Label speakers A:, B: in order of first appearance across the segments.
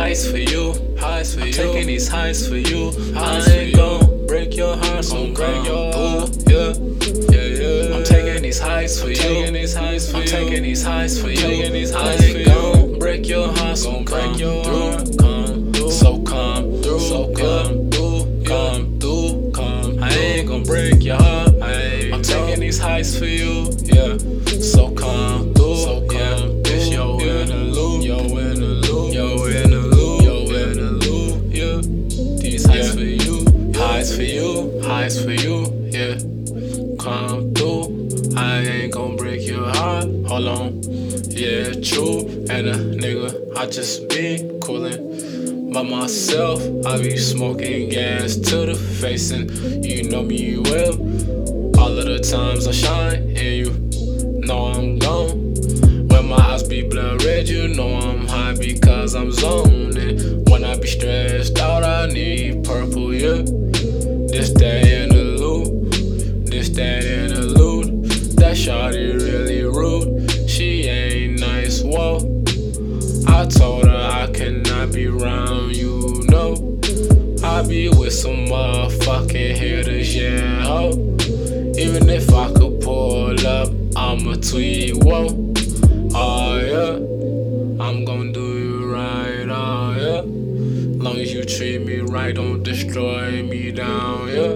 A: heights for you, heights for you. Taking these heights for you. I ain't gon' break your heart, so break your heart. Yeah, yeah, yeah. I'm taking these heights for you. Taking these heights for you. I'm taking these heights for you. Taking these heights for you. I ain't gon' break your heart, so break your heart. Come through, so come through, so come through, come through, come. I ain't gon' break your heart. I'm taking these heights for you. Yeah, so come through, so come. This yo interlude, yo interlude, yo interlude, yo interlude. Yeah, these heights for you, heights for you, heights for you. Yeah, come through. I ain't gon' break your heart. Hold on. Yeah, true. And a nigga, I just be coolin' by myself. I be smoking gas to the face, and you know me well. All of the times I shine, and you know I'm gone. When my eyes be blood red, you know I'm high because I'm zoning. When I be stressed out, I need purple, yeah. This, that interlude, this, that interlude. That shawty really rude, she ain't nice, whoa. I told her I cannot be around you, know. I be with some motherfucking hitters, yeah, ho. Even if I could pull up, I'ma tweet, whoa. Oh yeah, I'm gon' do you right, oh yeah. Long as you treat me right, don't destroy me down, yeah.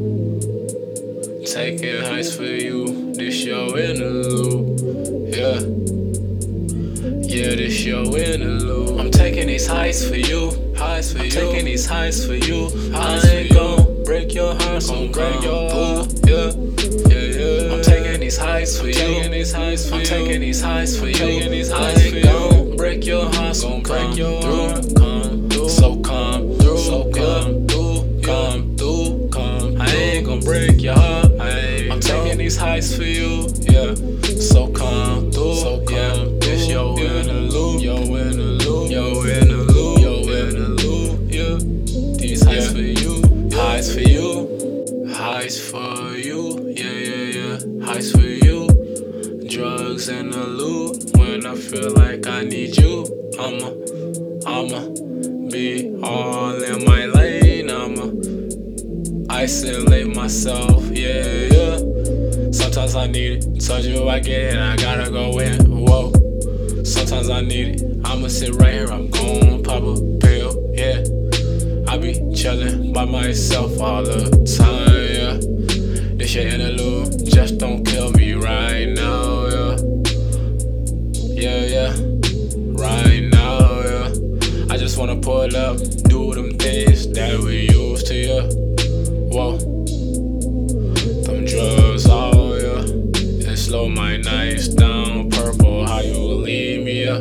A: Taking heights for you, this your interlude, yeah. Yeah, this your interlude. I'm taking these heights for you, heights for you. Taking these heights for you. I ain't gon' break your heart, so break your heart. Yeah, yeah, yeah. I'm taking these heights for you. Taking these heights for you. I'm taking these heights for you. Taking these heights for you. I ain't gon' break your heart, so break your heart. Come through, so come through, so come through, come through, come. I ain't gon' break your heart. I'm taking these heights for you. Yeah, so come through, so come. This your interlude, yo interlude, yo interlude, yo interlude. Yeah, these heights for you, heights for you, heights for you. Yeah, yeah, yeah, heights for you. Drugs and the loot. When I feel like I need you, I'ma be all in my lane. I'ma isolate myself. Yeah, yeah. Sometimes I need it. Told you I get it. I gotta go in. Whoa. Sometimes I need it. I'ma sit right here. I'm gon' pop a pill. Yeah. I be chillin' by myself all the time. Yeah. This your interlude. Just don't kill me right now. Yeah. Yeah, yeah. Right now. Yeah. I just wanna pull up, do them things that we used to. Yeah. Whoa. Them drugs, oh yeah. And slow my nights down. Purple, how you leave me, yeah.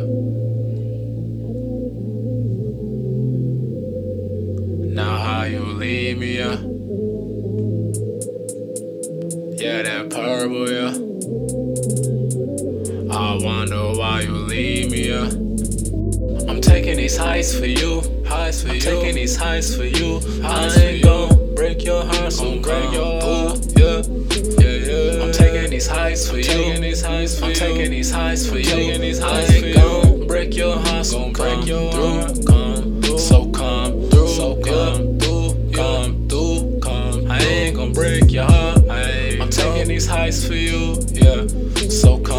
A: Now how you leave me, yeah. Yeah, that purple, yeah. I wonder why you leave me, yeah. I'm taking these heights for you, heights for you. I'm taking these heights for you. I ain't gon' break your heart, so break your heart. Yeah, yeah, yeah. I'm taking these heights for you. Taking these heights for you. I'm taking these heights for you. Taking these heights for you. I ain't gon' break your heart, so break your heart. Come through, so come through, so come through, come through, come. I ain't gon' break your heart. I'm taking these heights for you. Yeah, so come.